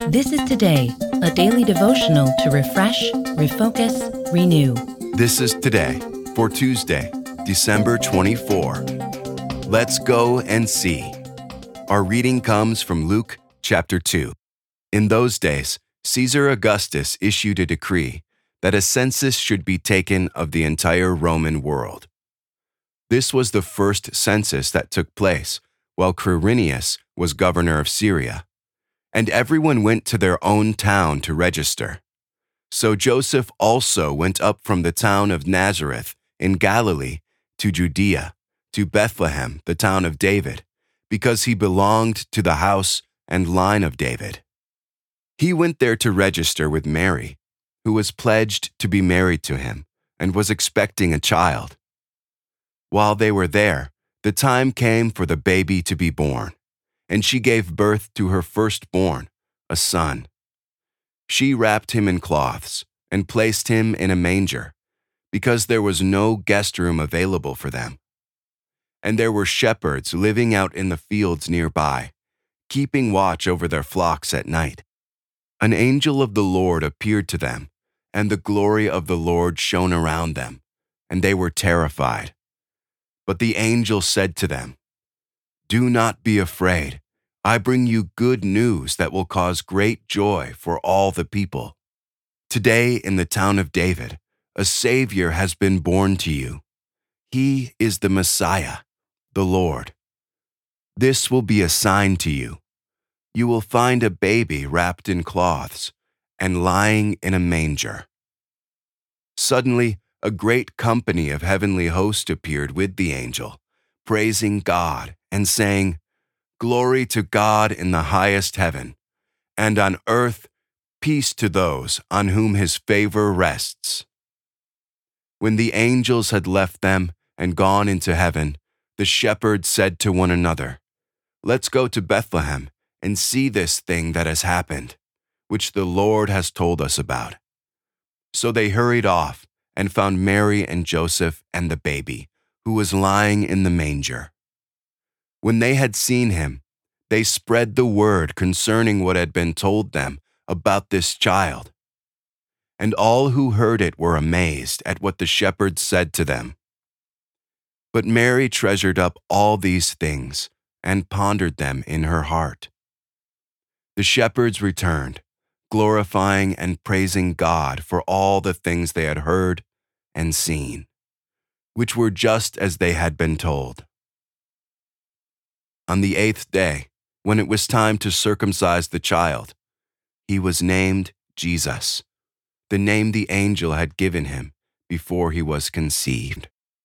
This is Today, a daily devotional to refresh, refocus, renew. This is Today for Tuesday, December 24. Let's go and see. Our reading comes from Luke chapter 2. In those days, Caesar Augustus issued a decree that a census should be taken of the entire Roman world. This was the first census that took place while Quirinius was governor of Syria, and everyone went to their own town to register. So Joseph also went up from the town of Nazareth in Galilee to Judea, to Bethlehem, the town of David, because he belonged to the house and line of David. He went there to register with Mary, who was pledged to be married to him and was expecting a child. While they were there, the time came for the baby to be born, and she gave birth to her firstborn, a son. She wrapped him in cloths and placed him in a manger, because there was no guest room available for them. And there were shepherds living out in the fields nearby, keeping watch over their flocks at night. An angel of the Lord appeared to them, and the glory of the Lord shone around them, and they were terrified. But the angel said to them, "Do not be afraid. I bring you good news that will cause great joy for all the people. Today in the town of David, a Savior has been born to you. He is the Messiah, the Lord. This will be a sign to you. You will find a baby wrapped in cloths and lying in a manger." Suddenly, a great company of heavenly hosts appeared with the angel, praising God and saying, "Glory to God in the highest heaven, and on earth peace to those on whom his favor rests." When the angels had left them and gone into heaven, the shepherds said to one another, "Let's go to Bethlehem and see this thing that has happened, which the Lord has told us about." So they hurried off and found Mary and Joseph and the baby, who was lying in the manger. When they had seen him, they spread the word concerning what had been told them about this child. And all who heard it were amazed at what the shepherds said to them. But Mary treasured up all these things and pondered them in her heart. The shepherds returned, glorifying and praising God for all the things they had heard and seen, which were just as they had been told. On the 8th day, when it was time to circumcise the child, he was named Jesus, the name the angel had given him before he was conceived.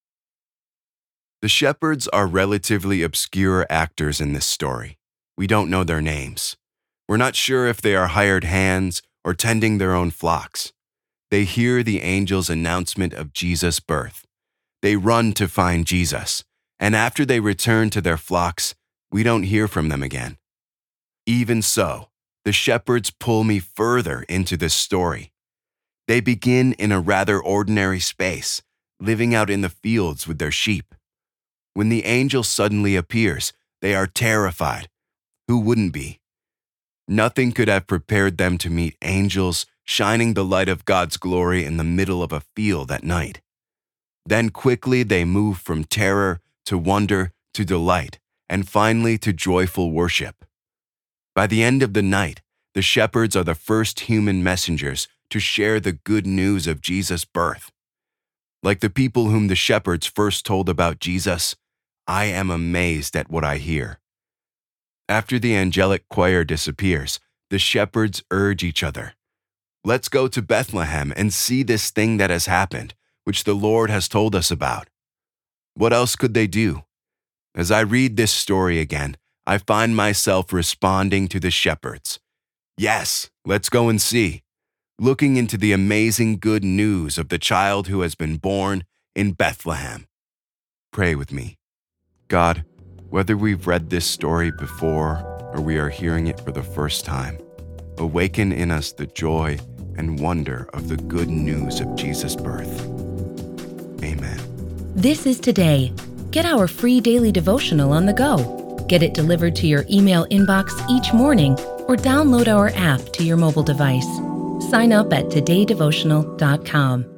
The shepherds are relatively obscure actors in this story. We don't know their names. We're not sure if they are hired hands or tending their own flocks. They hear the angel's announcement of Jesus' birth. They run to find Jesus, and after they return to their flocks, we don't hear from them again. Even so, the shepherds pull me further into this story. They begin in a rather ordinary space, living out in the fields with their sheep. When the angel suddenly appears, they are terrified. Who wouldn't be? Nothing could have prepared them to meet angels shining the light of God's glory in the middle of a field at night. Then quickly they move from terror to wonder to delight, and finally to joyful worship. By the end of the night, the shepherds are the first human messengers to share the good news of Jesus' birth. Like the people whom the shepherds first told about Jesus, I am amazed at what I hear. After the angelic choir disappears, the shepherds urge each other, "Let's go to Bethlehem and see this thing that has happened, which the Lord has told us about." What else could they do? As I read this story again, I find myself responding to the shepherds. Yes, let's go and see. Looking into the amazing good news of the child who has been born in Bethlehem. Pray with me. God, whether we've read this story before or we are hearing it for the first time, awaken in us the joy and wonder of the good news of Jesus' birth. Amen. This is Today. Get our free daily devotional on the go. Get it delivered to your email inbox each morning or download our app to your mobile device. Sign up at todaydevotional.com.